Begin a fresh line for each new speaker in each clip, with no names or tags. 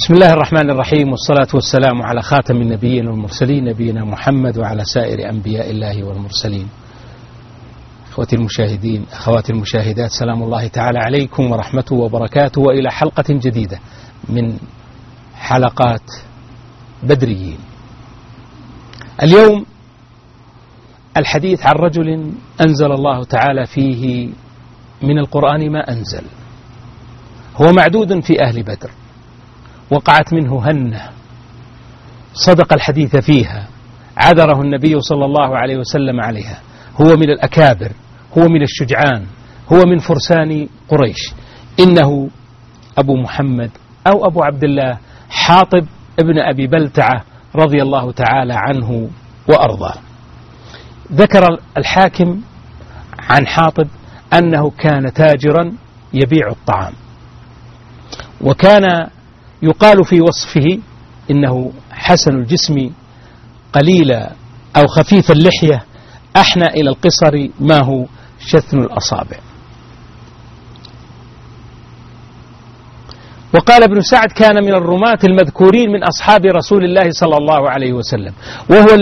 بسم الله الرحمن الرحيم، والصلاة والسلام على خاتم النبيين والمرسلين نبينا محمد وعلى سائر أنبياء الله والمرسلين. أخوتي المشاهدين، أخواتي المشاهدات، سلام الله تعالى عليكم ورحمته وبركاته، وإلى حلقة جديدة من حلقات بدريين. اليوم الحديث عن رجل أنزل الله تعالى فيه من القرآن ما أنزل، هو معدود في أهل بدر، وقعت منه هنة، صدق الحديث فيها، عذره النبي صلى الله عليه وسلم عليها. هو من الأكابر، هو من الشجعان، هو من فرسان قريش. إنه أبو محمد أو أبو عبد الله حاطب ابن أبي بلتعة رضي الله تعالى عنه وأرضاه. ذكر الحاكم عن حاطب أنه كان تاجرا يبيع الطعام، وكان يقال في وصفه إنه حسن الجسم قليل أو خفيف اللحية أحنى إلى القصر ما هو شثن الأصابع. وقال ابن سعد كان من الرماة المذكورين من أصحاب رسول الله صلى الله عليه وسلم، وهو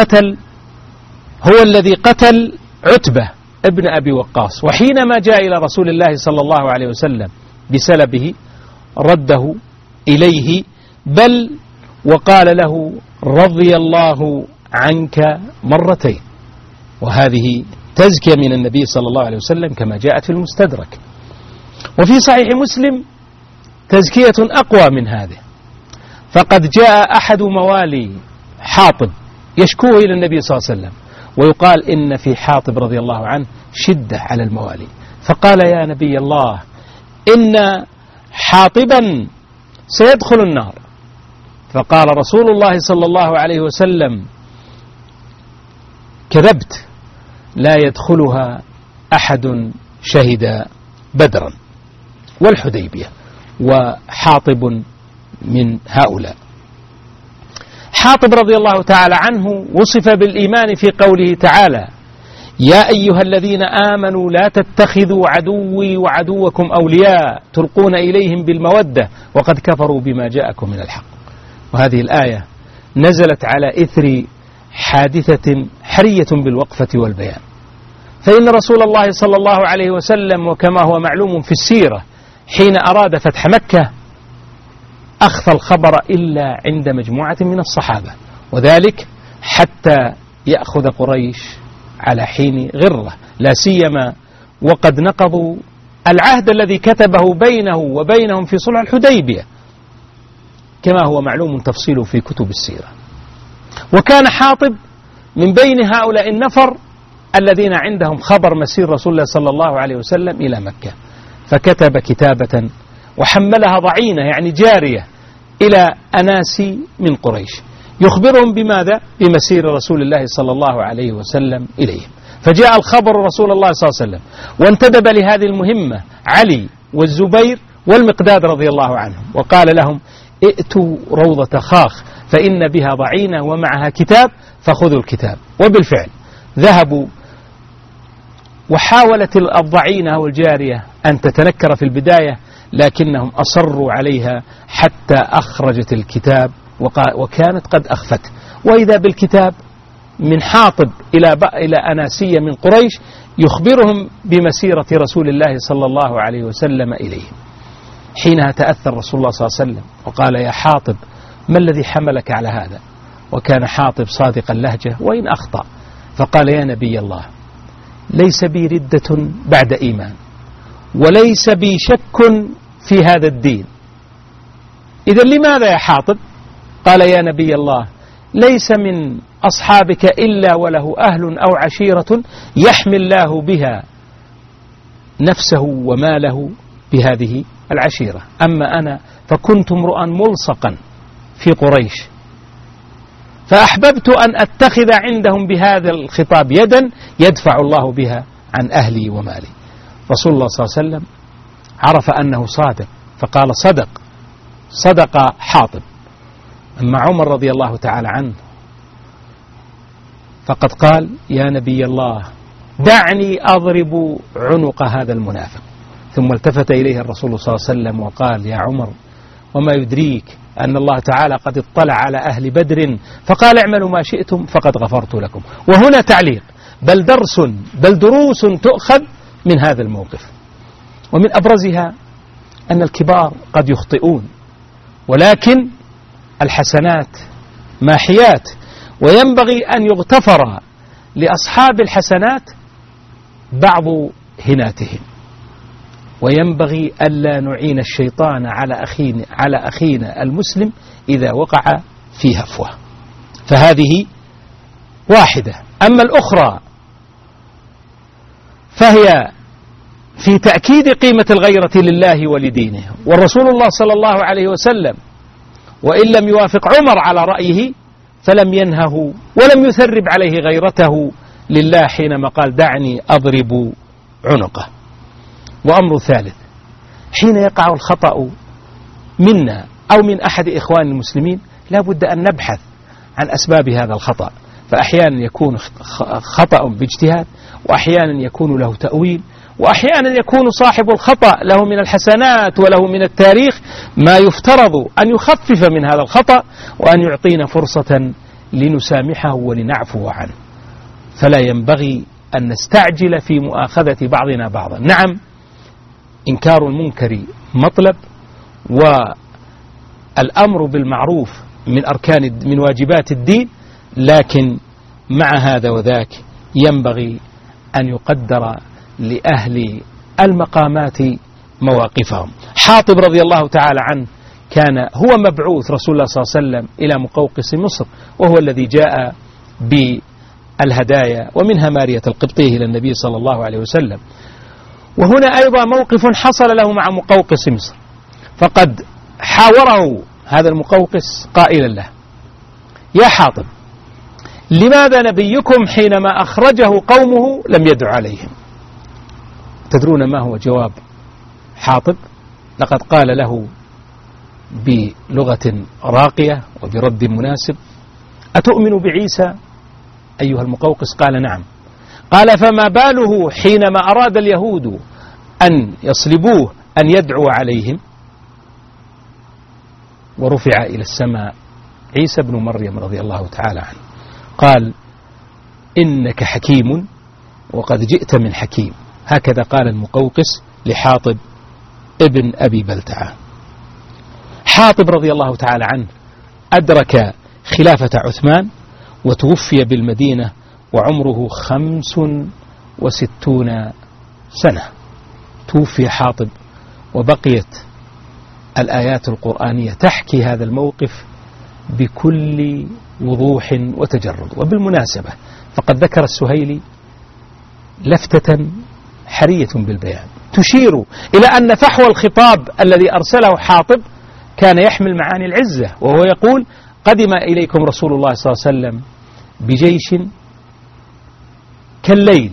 الذي قتل عتبة ابن أبي وقاص، وحينما جاء إلى رسول الله صلى الله عليه وسلم بسلبه رده إليه، بل وقال له رضي الله عنك مرتين. وهذه تزكية من النبي صلى الله عليه وسلم كما جاءت في المستدرك. وفي صحيح مسلم تزكية أقوى من هذه، فقد جاء أحد موالي حاطب يشكوه إلى النبي صلى الله عليه وسلم، ويقال إن في حاطب رضي الله عنه شدة على الموالي، فقال يا نبي الله إن حاطبا سيدخل النار. فقال رسول الله صلى الله عليه وسلم كذبت، لا يدخلها أحد شهد بدرا والحديبية، وحاطب من هؤلاء. حاطب رضي الله تعالى عنه وصف بالإيمان في قوله تعالى يا أيها الذين آمنوا لا تتخذوا عدوي وعدوكم أولياء تلقون إليهم بالمودة وقد كفروا بما جاءكم من الحق. وهذه الآية نزلت على إثر حادثة حرية بالوقفة والبيان، فإن رسول الله صلى الله عليه وسلم وكما هو معلوم في السيرة حين أراد فتح مكة أخفى الخبر إلا عند مجموعة من الصحابة، وذلك حتى يأخذ قريش على حين غرة، لا سيما وقد نقضوا العهد الذي كتبه بينه وبينهم في صلح الحديبية كما هو معلوم تفصيله في كتب السيرة. وكان حاطب من بين هؤلاء النفر الذين عندهم خبر مسير رسول الله صلى الله عليه وسلم إلى مكة، فكتب كتابة وحملها ضعينة يعني جارية إلى أناس من قريش يخبرهم بماذا؟ بمسير رسول الله صلى الله عليه وسلم إليهم. فجاء الخبر رسول الله صلى الله عليه وسلم، وانتدب لهذه المهمة علي والزبير والمقداد رضي الله عنهم، وقال لهم ائتوا روضة خاخ فإن بها ضعينة ومعها كتاب فخذوا الكتاب. وبالفعل ذهبوا، وحاولت الضعينة والجارية أن تتنكر في البداية، لكنهم أصروا عليها حتى أخرجت الكتاب وكانت قد أخفته. وإذا بالكتاب من حاطب إلى أناسية من قريش يخبرهم بمسيرة رسول الله صلى الله عليه وسلم إليهم. حينها تأثر رسول الله صلى الله عليه وسلم وقال يا حاطب ما الذي حملك على هذا؟ وكان حاطب صادق اللهجة وإن أخطأ، فقال يا نبي الله ليس بي ردة بعد إيمان، وليس بي شك في هذا الدين. إذن لماذا يا حاطب؟ قال يا نبي الله ليس من أصحابك إلا وله أهل أو عشيرة يحمي الله بها نفسه وماله بهذه العشيرة، أما أنا فكنت امرؤا ملصقا في قريش، فأحببت أن أتخذ عندهم بهذا الخطاب يدا يدفع الله بها عن أهلي ومالي. رسول الله صلى الله عليه وسلم عرف أنه صادق، فقال صدق حاطب. أما عمر رضي الله تعالى عنه فقد قال يا نبي الله دعني أضرب عنق هذا المنافق. ثم التفت إليه الرسول صلى الله عليه وسلم وقال يا عمر وما يدريك أن الله تعالى قد اطلع على أهل بدر فقال اعملوا ما شئتم فقد غفرت لكم. وهنا تعليق بل دروس تؤخذ من هذا الموقف، ومن أبرزها أن الكبار قد يخطئون، ولكن الحسنات ماحيات، وينبغي أن يغتفر لأصحاب الحسنات بعض هناتهم، وينبغي ألا نعين الشيطان على أخينا المسلم إذا وقع في هفوة. فهذه واحدة. أما الأخرى فهي في تأكيد قيمة الغيرة لله ولدينه، والرسول الله صلى الله عليه وسلم وإن لم يوافق عمر على رأيه فلم ينهه ولم يثرب عليه غيرته لله حينما قال دعني أضرب عنقه. وأمر ثالث، حين يقع الخطأ منا أو من أحد إخوان المسلمين لا بد أن نبحث عن أسباب هذا الخطأ، فأحيانا يكون خطأ باجتهاد، وأحيانا يكون له تأويل، وأحيانا يكون صاحب الخطأ له من الحسنات وله من التاريخ ما يفترض أن يخفف من هذا الخطأ وأن يعطينا فرصة لنسامحه ولنعفو عنه. فلا ينبغي أن نستعجل في مؤاخذة بعضنا بعضا. نعم، إنكار المنكر مطلب، والأمر بالمعروف من واجبات الدين، لكن مع هذا وذاك ينبغي أن يقدر لأهل المقامات مواقفهم. حاطب رضي الله تعالى عنه كان هو مبعوث رسول الله صلى الله عليه وسلم إلى مقوقس مصر، وهو الذي جاء بالهدايا ومنها مارية القبطية إلى النبي صلى الله عليه وسلم. وهنا أيضا موقف حصل له مع مقوقس مصر، فقد حاوره هذا المقوقس قائلا له يا حاطب، لماذا نبيكم حينما أخرجه قومه لم يدع عليهم؟ تدرون ما هو جواب حاطب؟ لقد قال له بلغة راقية وبرد مناسب: أتؤمن بعيسى أيها المقوقس؟ قال نعم. قال فما باله حينما أراد اليهود أن يصلبوه أن يدعو عليهم؟ ورفع إلى السماء عيسى بن مريم رضي الله تعالى عنه. قال إنك حكيم وقد جئت من حكيم. هكذا قال المقوقس لحاطب ابن أبي بلتعة. حاطب رضي الله تعالى عنه أدرك خلافة عثمان وتوفي بالمدينة وعمره 65 سنة. توفي حاطب وبقيت الآيات القرآنية تحكي هذا الموقف بكل وضوح وتجرد. وبالمناسبة فقد ذكر السهيلي لفتة حرية بالبيان تشير إلى أن فحوى الخطاب الذي أرسله حاطب كان يحمل معاني العزة، وهو يقول: قدم إليكم رسول الله صلى الله عليه وسلم بجيش كالليل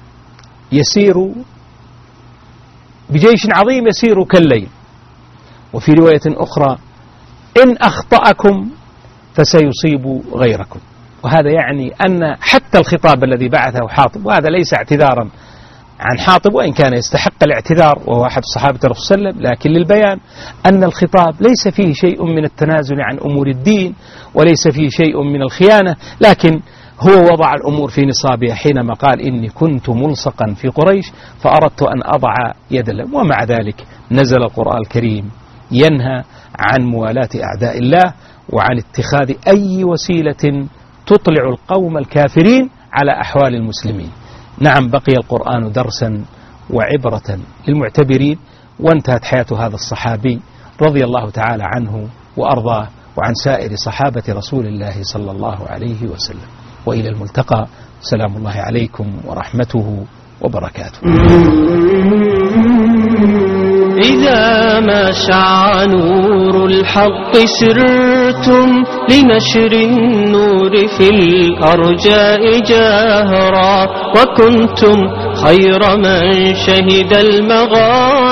بجيش عظيم يسير كالليل. وفي رواية أخرى: إن أخطأكم فسيصيب غيركم. وهذا يعني أن حتى الخطاب الذي بعثه حاطب، وهذا ليس اعتذارا عن حاطب وإن كان يستحق الاعتذار وهو أحد صحابة الرسول صلى الله عليه وسلم، لكن للبيان أن الخطاب ليس فيه شيء من التنازل عن أمور الدين وليس فيه شيء من الخيانة، لكن هو وضع الأمور في نصابها حينما قال: إني كنت ملصقا في قريش فأردت أن أضع يد الله. ومع ذلك نزل القرآن الكريم ينهى عن موالاة أعداء الله وعن اتخاذ أي وسيلة تطلع القوم الكافرين على أحوال المسلمين. نعم، بقي القرآن درسا وعبرة للمعتبرين. وانتهت حياة هذا الصحابي رضي الله تعالى عنه وأرضاه وعن سائر صحابة رسول الله صلى الله عليه وسلم. وإلى الملتقى. سلام الله عليكم ورحمته وبركاته.
إذا ما شع نور الحق سرتم لنشر النور في الأرجاء جاهرا، وكنتم خير من شهد المغاني